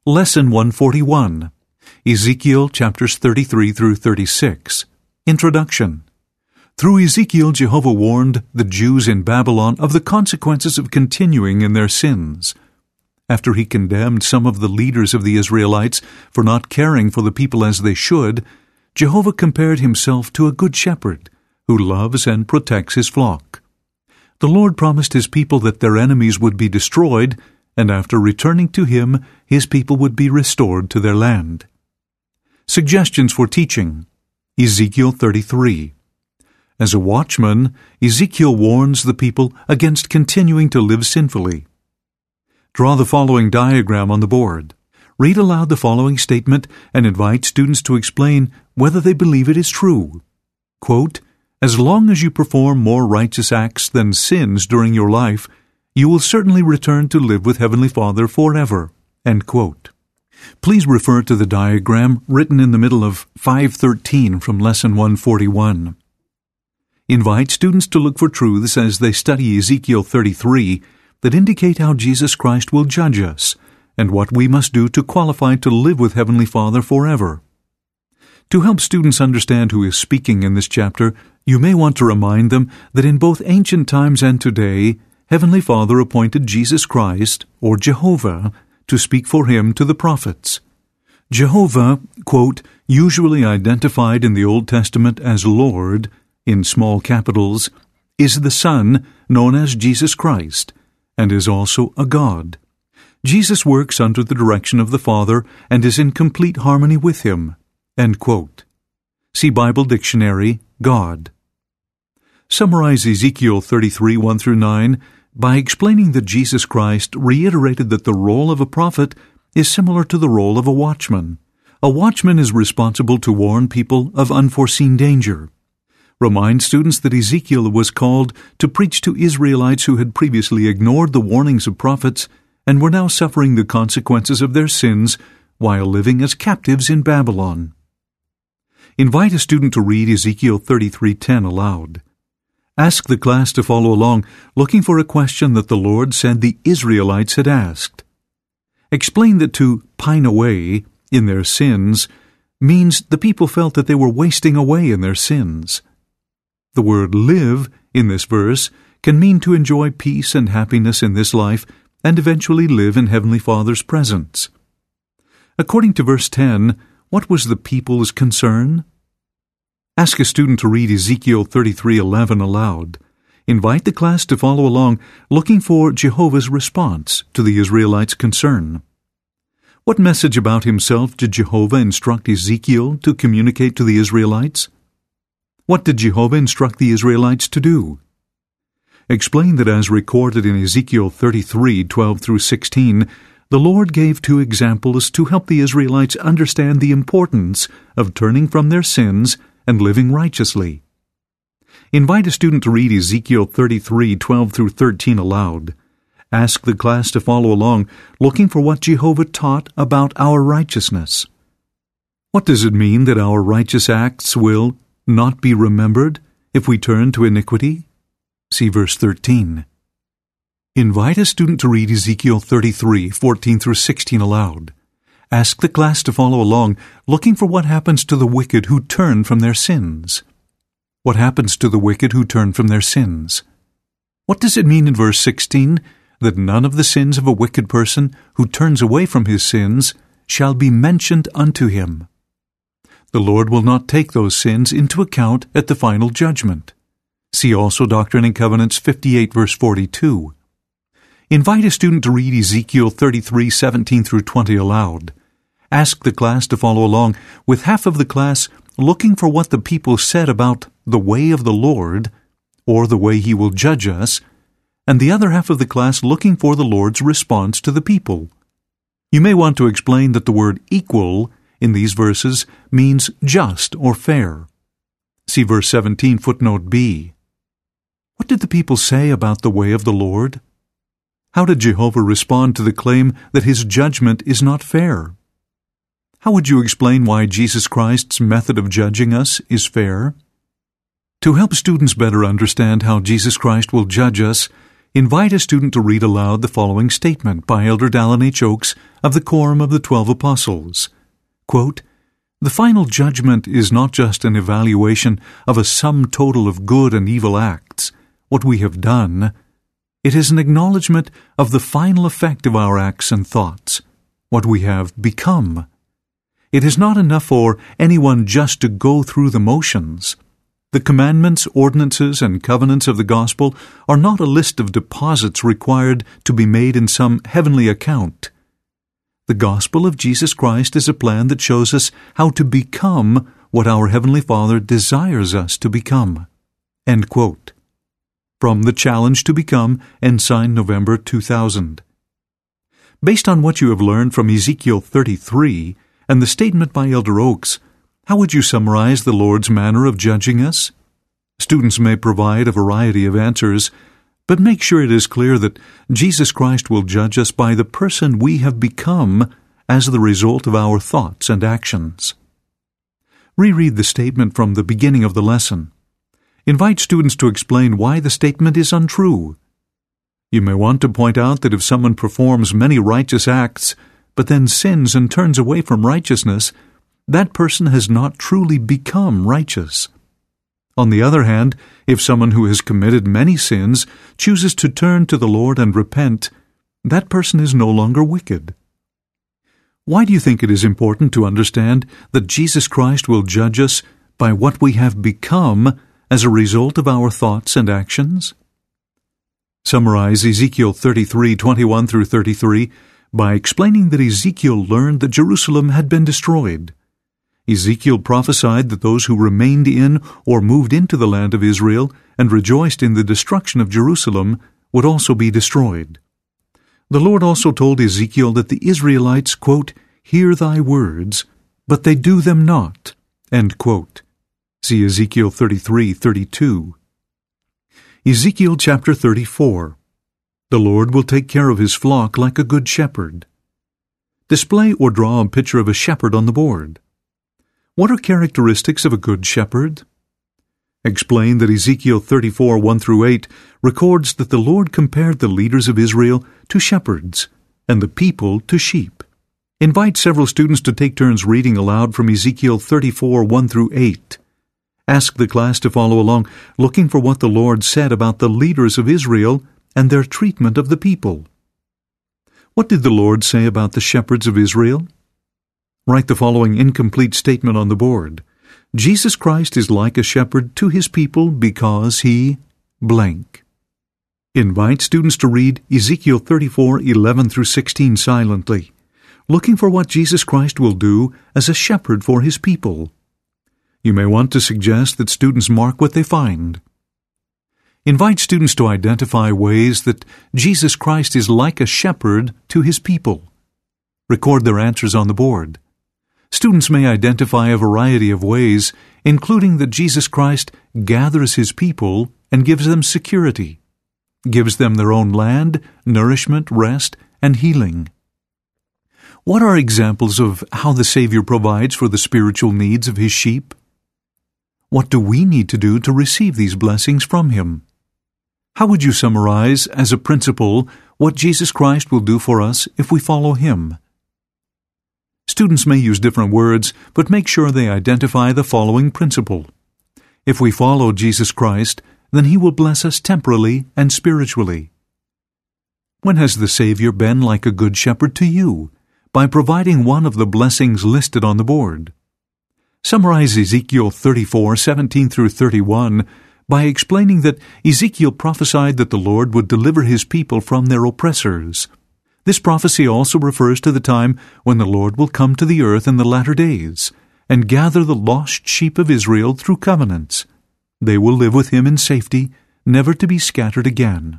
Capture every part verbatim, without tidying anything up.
Lesson one forty-one, Ezekiel chapters thirty-three through thirty-six. Introduction. Through Ezekiel, Jehovah warned the Jews in Babylon of the consequences of continuing in their sins. After he condemned some of the leaders of the Israelites for not caring for the people as they should, Jehovah compared himself to a good shepherd who loves and protects his flock. The Lord promised his people that their enemies would be destroyed, and after returning to him, his people would be restored to their land. Suggestions for teaching. Ezekiel thirty-three. As a watchman, Ezekiel warns the people against continuing to live sinfully. Draw the following diagram on the board. Read aloud the following statement and invite students to explain whether they believe it is true. Quote, "As long as you perform more righteous acts than sins during your life, you will certainly return to live with Heavenly Father forever." End quote. Please refer to the diagram written in the middle of five thirteen from Lesson one forty-one. Invite students to look for truths as they study Ezekiel thirty-three that indicate how Jesus Christ will judge us and what we must do to qualify to live with Heavenly Father forever. To help students understand who is speaking in this chapter, you may want to remind them that in both ancient times and today, Heavenly Father appointed Jesus Christ, or Jehovah, to speak for him to the prophets. Jehovah, quote, usually identified in the Old Testament as Lord, in small capitals, is the Son, known as Jesus Christ, and is also a God. Jesus works under the direction of the Father and is in complete harmony with him. End quote. See Bible Dictionary, God. Summarize Ezekiel thirty-three, one through nine, by explaining that Jesus Christ reiterated that the role of a prophet is similar to the role of a watchman. A watchman is responsible to warn people of unforeseen danger. Remind students that Ezekiel was called to preach to Israelites who had previously ignored the warnings of prophets and were now suffering the consequences of their sins while living as captives in Babylon. Invite a student to read Ezekiel thirty-three ten aloud. Ask the class to follow along, looking for a question that the Lord said the Israelites had asked. Explain that to pine away in their sins means the people felt that they were wasting away in their sins. The word live in this verse can mean to enjoy peace and happiness in this life and eventually live in Heavenly Father's presence. According to verse ten, what was the people's concern? Ask a student to read Ezekiel thirty-three eleven aloud. Invite the class to follow along, looking for Jehovah's response to the Israelites' concern. What message about himself did Jehovah instruct Ezekiel to communicate to the Israelites? What did Jehovah instruct the Israelites to do? Explain that as recorded in Ezekiel thirty-three twelve through sixteen, the Lord gave two examples to help the Israelites understand the importance of turning from their sins and living righteously. Invite a student to read Ezekiel thirty-three twelve through thirteen aloud. Ask the class to follow along, looking for what Jehovah taught about our righteousness. What does it mean that our righteous acts will not be remembered if we turn to iniquity? See verse thirteen. Invite a student to read Ezekiel thirty-three fourteen through sixteen aloud. Ask the class to follow along, looking for what happens to the wicked who turn from their sins. What happens to the wicked who turn from their sins? What does it mean in verse sixteen, that none of the sins of a wicked person who turns away from his sins shall be mentioned unto him? The Lord will not take those sins into account at the final judgment. See also Doctrine and Covenants fifty-eight verse forty-two. Invite a student to read Ezekiel thirty-three seventeen through twenty aloud. Ask the class to follow along, with half of the class looking for what the people said about the way of the Lord, or the way he will judge us, and the other half of the class looking for the Lord's response to the people. You may want to explain that the word equal in these verses means just or fair. See verse seventeen, footnote B. What did the people say about the way of the Lord? How did Jehovah respond to the claim that his judgment is not fair? How would you explain why Jesus Christ's method of judging us is fair? To help students better understand how Jesus Christ will judge us, invite a student to read aloud the following statement by Elder Dallin H. Oakes of the Quorum of the Twelve Apostles. Quote, "The final judgment is not just an evaluation of a sum total of good and evil acts, what we have done. It is an acknowledgement of the final effect of our acts and thoughts, what we have become. It is not enough for anyone just to go through the motions. The commandments, ordinances, and covenants of the gospel are not a list of deposits required to be made in some heavenly account. The gospel of Jesus Christ is a plan that shows us how to become what our Heavenly Father desires us to become." End quote. From The Challenge to Become, Ensign, November two thousand. Based on what you have learned from Ezekiel thirty-three and the statement by Elder Oakes, how would you summarize the Lord's manner of judging us? Students may provide a variety of answers, but make sure it is clear that Jesus Christ will judge us by the person we have become as the result of our thoughts and actions. Reread the statement from the beginning of the lesson. Invite students to explain why the statement is untrue. You may want to point out that if someone performs many righteous acts, but then sins and turns away from righteousness, that person has not truly become righteous. On the other hand, if someone who has committed many sins chooses to turn to the Lord and repent, that person is no longer wicked. Why do you think it is important to understand that Jesus Christ will judge us by what we have become as a result of our thoughts and actions? Summarize Ezekiel thirty-three, twenty-one through thirty-three by explaining that Ezekiel learned that Jerusalem had been destroyed. Ezekiel prophesied that those who remained in or moved into the land of Israel and rejoiced in the destruction of Jerusalem would also be destroyed. The Lord also told Ezekiel that the Israelites, quote, "hear thy words, but they do them not," end quote. See Ezekiel thirty-three, thirty-two. Ezekiel chapter thirty-four. The Lord will take care of his flock like a good shepherd. Display or draw a picture of a shepherd on the board. What are characteristics of a good shepherd? Explain that Ezekiel thirty-four, one through eight records that the Lord compared the leaders of Israel to shepherds and the people to sheep. Invite several students to take turns reading aloud from Ezekiel thirty-four, one through eight. Ask the class to follow along, looking for what the Lord said about the leaders of Israel and their treatment of the people. What did the Lord say about the shepherds of Israel? Write the following incomplete statement on the board. Jesus Christ is like a shepherd to his people because he blank. Invite students to read Ezekiel thirty-four, eleven through sixteen silently, looking for what Jesus Christ will do as a shepherd for his people. You may want to suggest that students mark what they find. Invite students to identify ways that Jesus Christ is like a shepherd to his people. Record their answers on the board. Students may identify a variety of ways, including that Jesus Christ gathers his people and gives them security, gives them their own land, nourishment, rest, and healing. What are examples of how the Savior provides for the spiritual needs of his sheep? What do we need to do to receive these blessings from him? How would you summarize, as a principle, what Jesus Christ will do for us if we follow him? Students may use different words, but make sure they identify the following principle. If we follow Jesus Christ, then he will bless us temporally and spiritually. When has the Savior been like a good shepherd to you? By providing one of the blessings listed on the board. Summarize Ezekiel thirty-four, seventeen through thirty-one by explaining that Ezekiel prophesied that the Lord would deliver his people from their oppressors. This prophecy also refers to the time when the Lord will come to the earth in the latter days and gather the lost sheep of Israel through covenants. They will live with him in safety, never to be scattered again.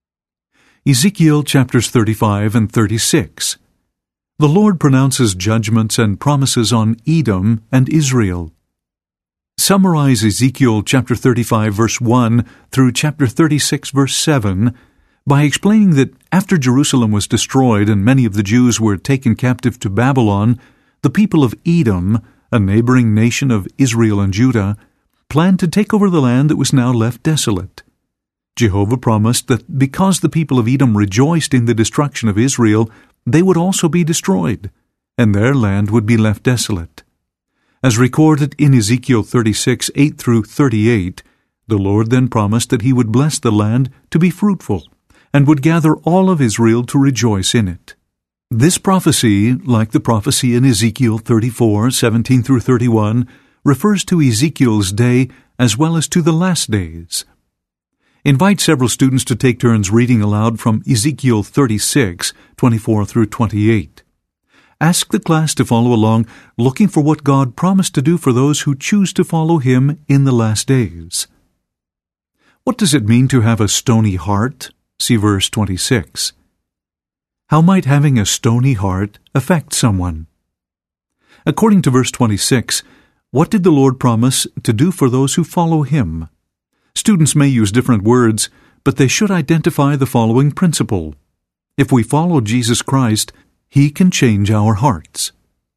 Ezekiel chapters thirty-five and thirty-six. The Lord pronounces judgments and promises on Edom and Israel. Summarize Ezekiel chapter thirty-five verse one through chapter thirty-six verse seven by explaining that after Jerusalem was destroyed and many of the Jews were taken captive to Babylon, the people of Edom, a neighboring nation of Israel and Judah, planned to take over the land that was now left desolate. Jehovah promised that because the people of Edom rejoiced in the destruction of Israel, they would also be destroyed, and their land would be left desolate. As recorded in Ezekiel thirty-six, eight through thirty-eight, the Lord then promised that he would bless the land to be fruitful, and would gather all of Israel to rejoice in it. This prophecy, like the prophecy in Ezekiel thirty-four, seventeen through thirty-one, refers to Ezekiel's day as well as to the last days. Invite several students to take turns reading aloud from Ezekiel thirty-six, twenty-four through twenty-eight. Ask the class to follow along, looking for what God promised to do for those who choose to follow Him in the last days. What does it mean to have a stony heart? See verse twenty-six. How might having a stony heart affect someone? According to verse twenty-six, what did the Lord promise to do for those who follow Him? Students may use different words, but they should identify the following principle. If we follow Jesus Christ, He can change our hearts.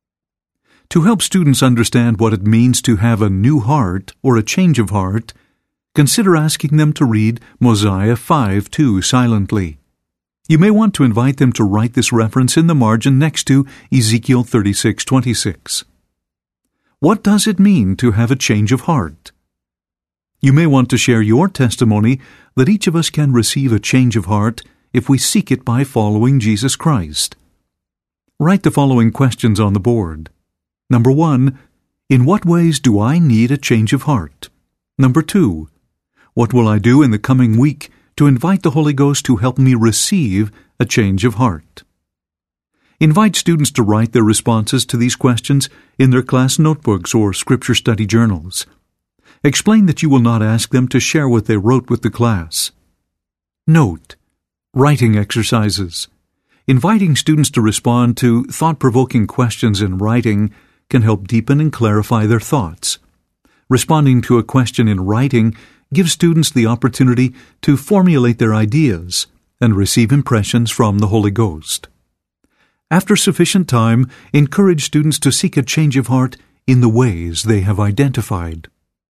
To help students understand what it means to have a new heart or a change of heart, consider asking them to read Mosiah five two silently. You may want to invite them to write this reference in the margin next to Ezekiel thirty-six twenty-six. What does it mean to have a change of heart? You may want to share your testimony that each of us can receive a change of heart if we seek it by following Jesus Christ. Write the following questions on the board. Number one, in what ways do I need a change of heart? Number two, what will I do in the coming week to invite the Holy Ghost to help me receive a change of heart? Invite students to write their responses to these questions in their class notebooks or scripture study journals. Explain that you will not ask them to share what they wrote with the class. Note: writing exercises. Inviting students to respond to thought-provoking questions in writing can help deepen and clarify their thoughts. Responding to a question in writing gives students the opportunity to formulate their ideas and receive impressions from the Holy Ghost. After sufficient time, encourage students to seek a change of heart in the ways they have identified.